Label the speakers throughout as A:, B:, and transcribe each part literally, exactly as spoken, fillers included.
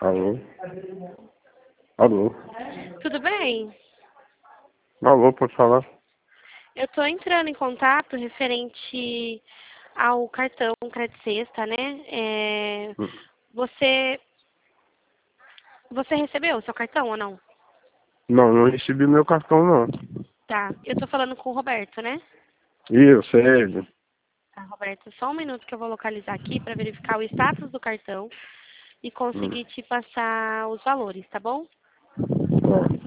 A: Alô? Alô?
B: Tudo bem?
A: Alô, pode falar?
B: Eu estou entrando em contato referente ao cartão Crédito Sexta, né? É,
A: Hum.
B: você, você recebeu o seu cartão ou não?
A: Não, não recebi meu cartão, não.
B: Tá, eu estou falando com o Roberto, né?
A: Isso, é ele.
B: Tá, Roberto, só um minuto que eu vou localizar aqui para verificar o status do cartão e
A: Hum.
B: conseguir te passar os valores, tá bom?
A: Tá.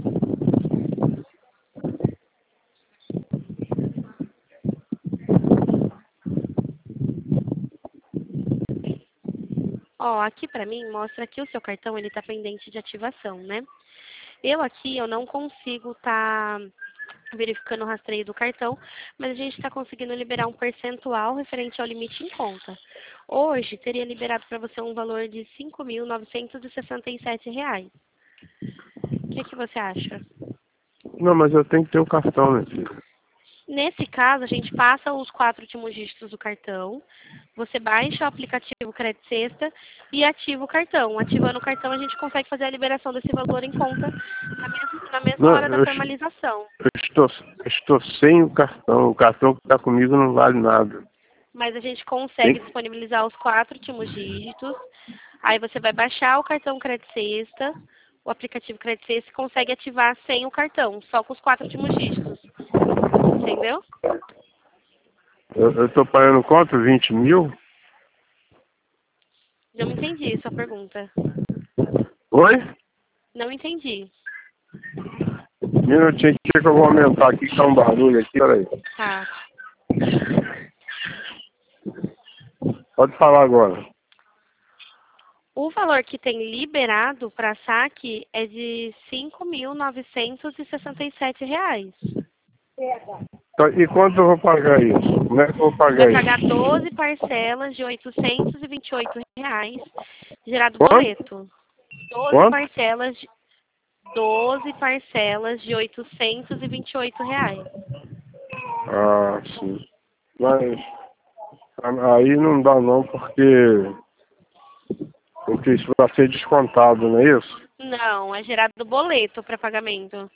B: Ó, aqui para mim mostra que o seu cartão ele está pendente de ativação, né? Eu aqui eu não consigo estar verificando o rastreio do cartão, mas a gente está conseguindo liberar um percentual referente ao limite em conta. Hoje teria liberado para você um valor de cinco mil novecentos e sessenta e sete reais. O que, que você acha?
A: Não, mas eu tenho que ter o cartão, né, filho?
B: Nesse caso, a gente passa os quatro últimos dígitos do cartão, você baixa o aplicativo Crédito Sexta e ativa o cartão. Ativando o cartão, a gente consegue fazer a liberação desse valor em conta na mesma, na mesma
A: Não,
B: hora da
A: eu, es-
B: formalização.
A: eu estou, eu estou sem o cartão. O cartão que está comigo não vale nada.
B: Mas a gente consegue
A: Tem?
B: disponibilizar os quatro últimos dígitos. Aí você vai baixar o cartão Crédito Sexta, o aplicativo Crédito Sexta, e consegue ativar sem o cartão, só com os quatro últimos dígitos. Entendeu?
A: Eu estou pagando quanto? vinte mil?
B: Não entendi sua pergunta.
A: Oi?
B: Não entendi.
A: Minutinho aqui que eu vou aumentar aqui, que tá um barulho aqui. Peraí.
B: Tá.
A: Pode falar agora.
B: O valor que tem liberado para saque é de cinco mil novecentos e sessenta e sete reais.
A: Então, e quanto eu vou pagar isso? Como é que eu vou
B: Você vai
A: pagar
B: pagar
A: isso?
B: doze parcelas de oitocentos e vinte e oito reais, gerado
A: Quanto?
B: boleto. doze
A: Quanto?
B: parcelas de doze parcelas de oitocentos e vinte e oito reais.
A: Ah, sim. Mas aí não dá não, porque, porque isso vai ser descontado, não é isso?
B: Não, é gerado boleto para pagamento.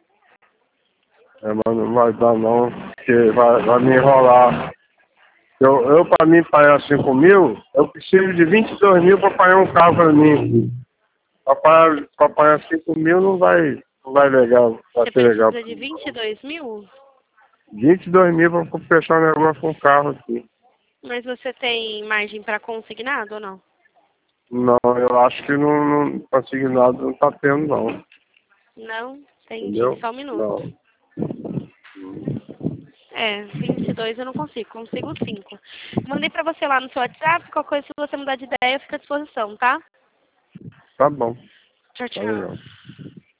A: É, mas não vai dar não, porque vai, vai me enrolar. Eu, eu para mim pagar cinco mil, eu preciso de vinte e dois mil para pagar um carro para mim. Para pagar, pra pagar cinco mil não vai, não vai legal, vai
B: Você
A: ser legal.
B: precisa de vinte e dois mil?
A: vinte e dois mil para fechar um negócio com o carro aqui.
B: Mas você tem margem para consignado ou não?
A: Não, eu acho que não, não consignado não tá tendo não.
B: Não? Entendi.
A: Entendeu?
B: Só um minuto.
A: Não.
B: É, vinte e dois eu não consigo. Consigo cinco. Mandei para você lá no seu WhatsApp. Qualquer coisa, se você mudar de ideia, eu fico à disposição, tá?
A: Tá bom.
B: Tchau,
A: Tá legal.
B: tchau.